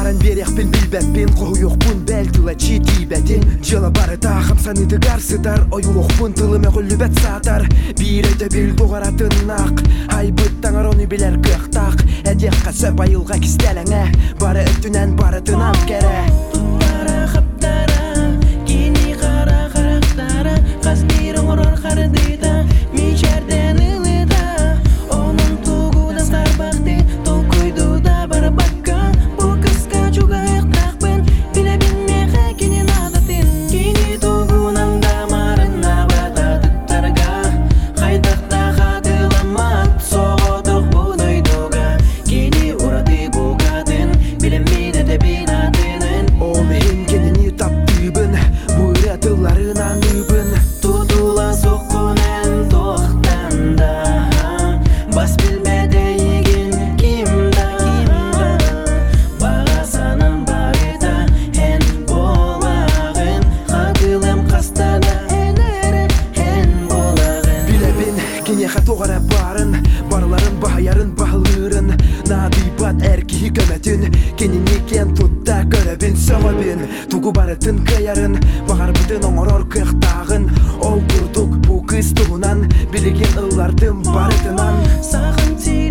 баран берекпен билбеппин коюкпун белтила читибетин жылы бары тахым саныды гарсыдар оюлукпун тылыме күлүбет сатар биреде бил дугаратын ак айбыт таңар оны билер кыктак эдекка сөп айылга кистелеңе бары өттүнен барытынан кере Тугара барын, барларын баярын баһлырын надыбат эрки көмөтүн кенинекен тутта көрөбүн сөгөбүн тугу барытын кыярын багарбытын оңорор кыктагын ол курдук бу кыз тугунан билеген ыллардын барытынан сагын